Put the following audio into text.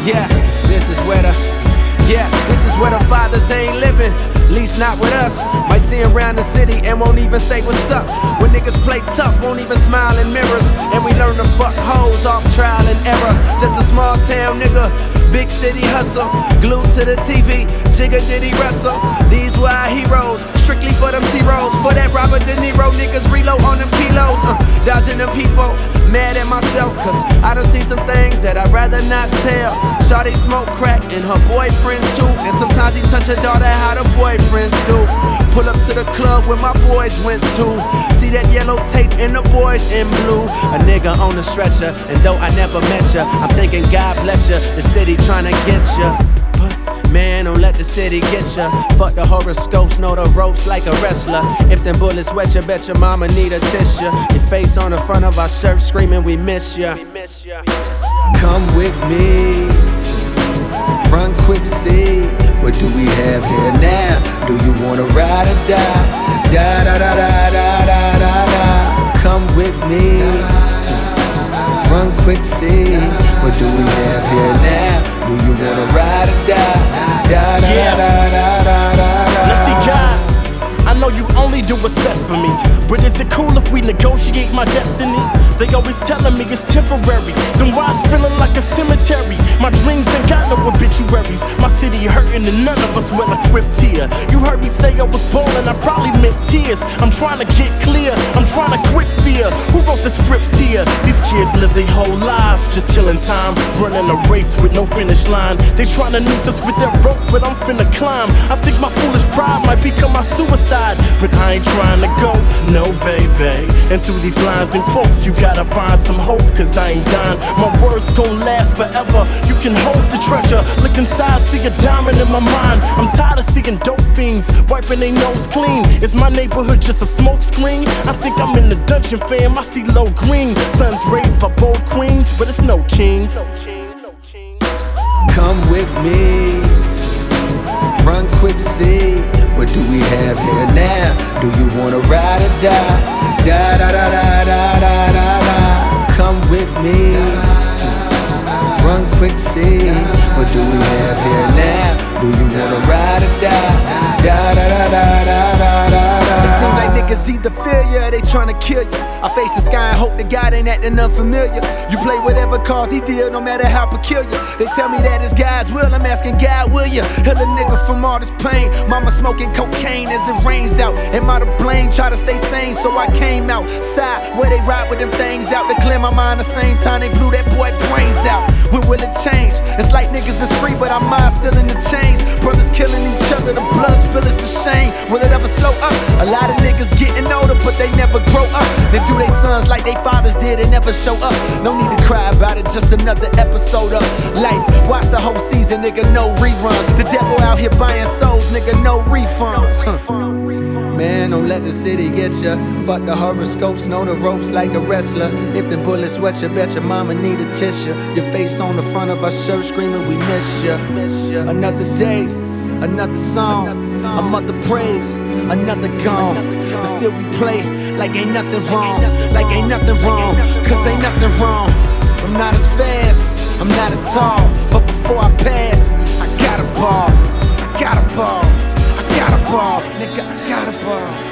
Yeah, this is where the fathers ain't living, least not with us. Might see him around the city and won't even say what's up. When niggas play tough, won't even smile in mirrors. And we learn to fuck hoes off trial and error. Just a small town nigga, big city hustle. Glued to the TV, Jigga did he wrestle. These were our heroes, strictly for them zeros. For that Robert De Niro, niggas reload on them kilos. Dodging them people, mad at myself, cause I done seen some things that I'd rather not tell. Shawty smoke crack and her boyfriend too. And sometimes he touch her daughter how the boyfriends do. Pull up to the club where my boys went to. See that yellow tape and the boys in blue. A nigga on the stretcher, and though I never met ya, I'm thinking God bless ya, the city tryna get ya. But man, don't let the city get ya. Fuck the horoscopes, know the ropes like a wrestler. If them bullets wet ya, bet your mama need a tissue. Your face on the front of our shirt screaming we miss ya. Come with me, run quick, see what do we have here now? Do you wanna ride or die? Da da da da da da da da. Come with me, run quick, see what do we have here now? Do you wanna ride or die? Da da da da da da da. Now see, God, I know you only do what's best for me, but is it cool if we negotiate my destiny? They always telling me it's temporary, then why it's feeling like a cemetery? My dreams ain't got no obituaries. My city hurting and none of us well equipped here. You heard me say I was ballin', I probably meant tears. I'm trying to get clear, I'm trying to quit fear. Who wrote the scripts here? These kids live their whole lives just killing time, running a race with no finish line. They trying to noose us with their rope, but I'm finna climb. I think my foolish pride might become my suicide, but I ain't trying to go, no baby. And through these lines and quotes, you gotta find some hope, cause I ain't dying. My words gon' last forever. You can hold the treasure, look inside, see a diamond in my mind. I'm tired of seeing dope fiends wiping their nose clean. Is my neighborhood just a smoke screen? I think I'm in the dungeon, fam. I see low green sons raised by bold queens, but it's no kings. Come with me, run quick, see what do we have here now? Do you wanna ride or die? Da da da da da da da da. Come with me, run quick, see what do we have here now? Do you wanna ride or die? Da da da da da da da. It seems like niggas either feel ya or they tryna kill ya. I face the sky and hope the God ain't acting unfamiliar. You play whatever cause he deal, no matter how peculiar. They tell me that it's God's will, I'm asking God, will ya? Heal a nigga from all this pain. Mama smoking cocaine as it rains out. Am I to blame? Try to stay sane, so I came outside where they ride with them things out to clear my mind. The same time they blew that boy brains out. When will it change? It's like niggas is free, but our minds still in the chains. Brothers killing each other, the blood spill, it's a shame. Will it ever slow up? A lot of niggas getting older, but they never grow up. They do their sons like they fathers did and never show up. No need to cry about it, just another episode of life. Watch the whole season, nigga, no reruns. The devil out here buying souls, nigga, no refunds. Man, don't let the city get ya. Fuck the horoscopes, know the ropes like a wrestler. If them bullets wet ya, bet your mama need a tissue. Your face on the front of our shirt screaming we miss ya. Another day, another song. A mother praise, another gone. But still we play like ain't nothing wrong. Like ain't nothing wrong, cause ain't nothing wrong. I'm not as fast, I'm not as tall, but before I pass, I gotta ball. I gotta ball, I gotta ball, nigga, I gotta ball.